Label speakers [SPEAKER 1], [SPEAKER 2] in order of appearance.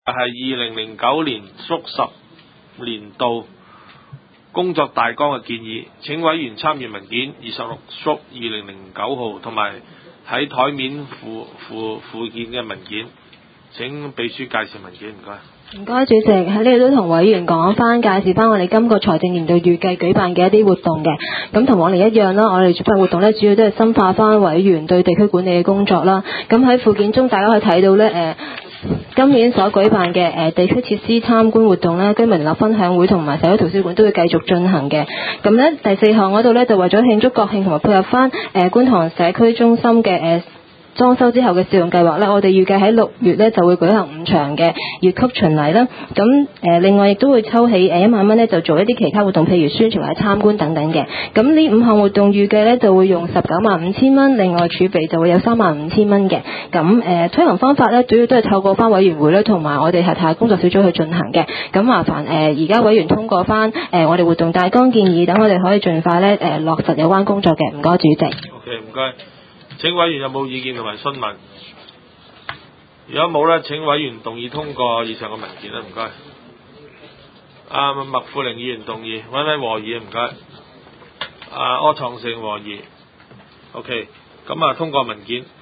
[SPEAKER 1] 係2009年縮10年度工作大綱嘅建議，請委員參閱文件26/2009號同埋喺台面附件嘅文件。請秘書介紹文件，唔該。
[SPEAKER 2] 唔該，主席喺呢度都同委員講翻，介紹翻我哋今個財政年度預計舉辦嘅一啲活動嘅。咁同往年一樣啦，我哋主辦活動呢，主要都係深化翻委員對地區管理嘅工作啦。咁喺附件中，大家可以睇到呢，今年所舉辦嘅地區設施參觀活動啦、居民聯絡分享會同埋社區圖書館都會繼續進行嘅。咁呢，第4項嗰度呢，就為咗慶祝國慶同埋配合翻觀塘社區中心嘅裝修之後嘅試用計劃呢，我哋預計喺6月呢就會舉行5場嘅粵曲巡禮啦。咁另外亦都會抽起1萬蚊呢，就做一啲其他活動，譬如宣傳或者參觀等等嘅。咁呢5項活動預計呢就會用195000蚊，另外儲備就會有35000蚊嘅。咁推行方法呢，主要都係透過翻委員會咧，同埋我哋轄下工作小組去進行嘅。咁麻煩而家委員通過翻我哋活動大綱建議，等我哋可以盡快呢落實有關工作嘅。唔該，主席。
[SPEAKER 1] OK， 唔該。請委員有冇意見同埋詢問？如果冇呢，請委員動議通過以上嘅文件啦，唔該。麥富玲議員動議，揾和議，唔該。柯創盛和議。OK，咁通過文件。